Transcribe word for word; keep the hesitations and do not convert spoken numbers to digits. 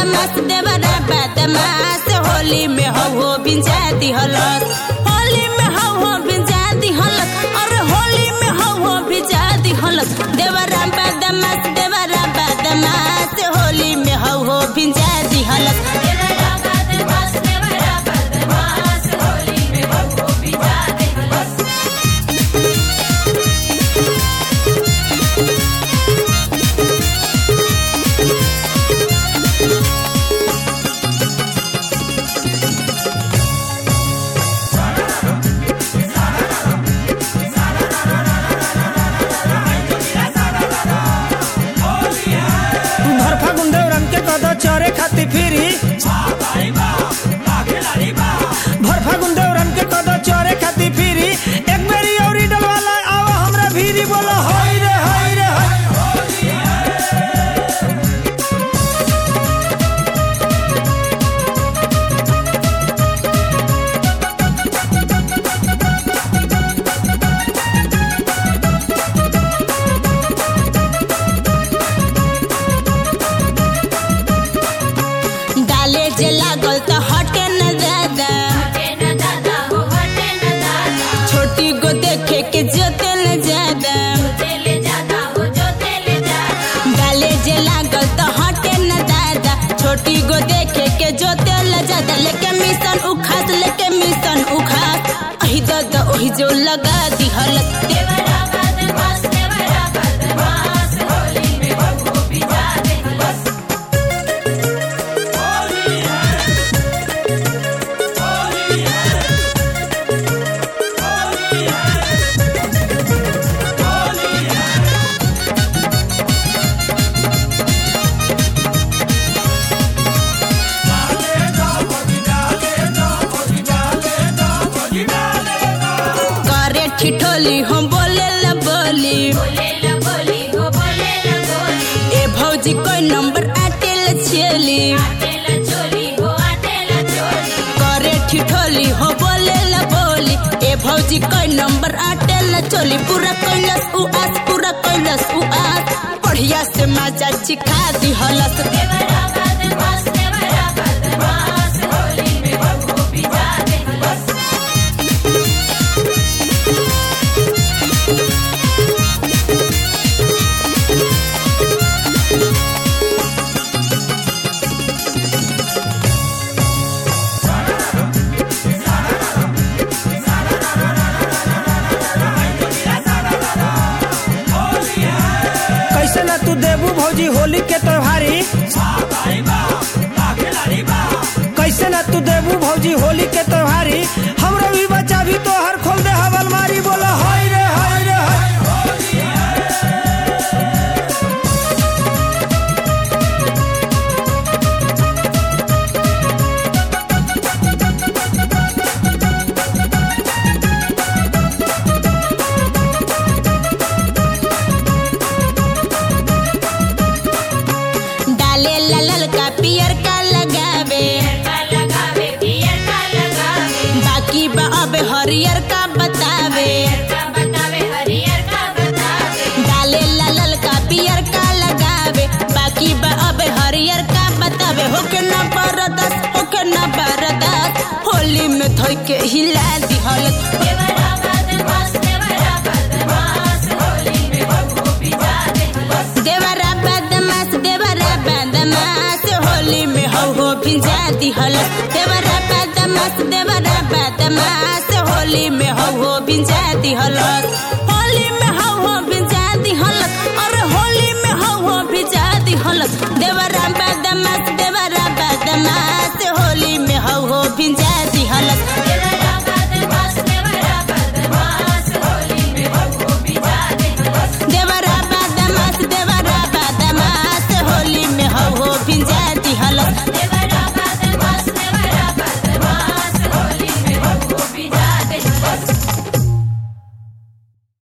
बदमाश देवरा बदमाश होली में हो हो भिंजा दिहलस होली में हो हो भिंजा दिहलस और होली में हो हो भिंजा दिहलस देवरा बदमाश देवरा बदमाश होली में हो हो भिंजा दिहलस देवरा बदमाश देवरा बदमाश होली में हो हो भिंजा दिहलस। चरे खाती फिरी भर फागुन देवरन के कदो चरे खाती फिरी एक बेरी औरी डलवाला आवा हमरा भीरी बोलो होई रे होई रे लागल तो हटे न दादा हटे न दादा हो हटे न दादा छोटी को देखे के जोते ले ज्यादा जोते ले ज्यादा हो जोते ले ज्यादा डाले जे लागल तो हटे न दादा छोटी को देखे के जोते ले ज्यादा लेके मिशन उखास लेके मिशन उखास अही दादा ओही जो लगा दी हलक देवरा बदमाश देवरा बदमाश होली में हो हो भिजा दे हलस। ठिठोली हम बोले ला बोली बोले ला बोली हो बोले ला बोली ए भौजी कोई नंबर आटेल छेली आटेल चोली हो आटेल चोली करे ठिठोली हो बोले ला बोली ए भौजी कोई नंबर आटेल चोली पूरा कैलस उआस पूरा कैलस उआस बढ़िया से मजा चिखा दी हलस देवरा बदमाश देवरा बदमाश होली में हो हो भिजा दे हलस। कैसे ना तू देबू भौजी होली के त्योहारी कैसे ना तू देबू भौजी होली के त्योहारी हमरा भी बच्चा भी तो हर खोल दे हवल मारी बोला हाय रे हाय रे हाय पियर का लगावे लगावे पियर का लगावे बाकी बा अब हरियर का बतावे बतावे हरियर का बतावे डाले लाल का पियर का लगावे बाकी बा अब हरियर का बतावे होके ना बरदास होके ना बरदास होली में थोई के हिला दी हलत देवरा बदमाश देवरा बदमाश होली में हो हो भिजा दे हलस देवरा बदमाश देवरा बदमाश होली में हो हो भिजा दी हलस देवरा बदमाश देवरा बदमाश होली में हो हो भिजा दी हलस होली में हो हो भिजा दी हलस और होली में हो हो भिजा दी हलस देवरा बदमाश देवरा बदमाश होली में हो हो भिजा